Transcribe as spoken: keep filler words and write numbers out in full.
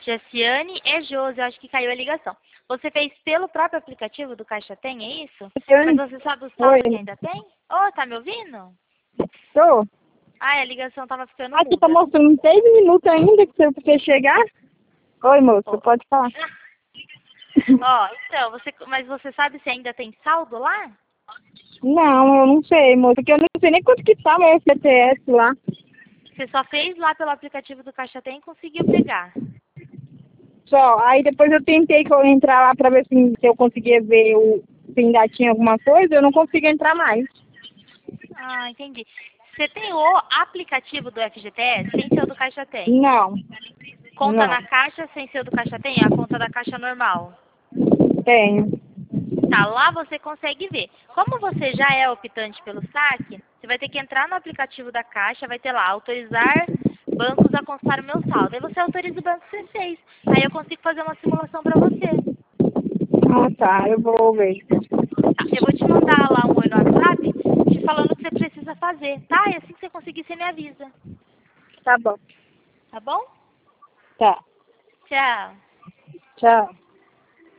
Jessiane e Josi, eu acho que caiu a ligação. Você fez pelo próprio aplicativo do Caixa Tem, é isso? Jessiane. Mas você sabe o saldo Oi. que ainda tem? Ô, tá me ouvindo? Tô. Ai, a ligação tava ficando Aqui muda. tá mostrando seis minutos ainda que você chegar. Oi, moço, Ô. pode falar. Ó, então, você, mas você sabe se ainda tem saldo lá? Não, eu não sei, moço, porque eu não sei nem quanto que tá meu F G T S lá. Você só fez lá pelo aplicativo do Caixa Tem e conseguiu pegar. Só, aí depois eu tentei que eu entrar lá pra ver se, se eu conseguia ver o, se ainda tinha alguma coisa, eu não consigo entrar mais. Ah, entendi. Você tem o aplicativo do F G T S sem ser o do Caixa Tem? Não, Conta não, na Caixa sem ser o do Caixa Tem? A conta da Caixa normal? tenho. Tá, lá você consegue ver. Como você já é optante pelo saque, você vai ter que entrar no aplicativo da Caixa, vai ter lá, autorizar bancos a constar o meu saldo. Aí você autoriza o banco que você fez. Aí eu consigo fazer uma simulação para você. Ah, tá, eu vou ver. Tá, eu vou te mandar lá um oi no WhatsApp, te falando o que você precisa fazer, tá? E assim que você conseguir, você me avisa. Tá bom. Tá bom? Tá, Tchau. tchau.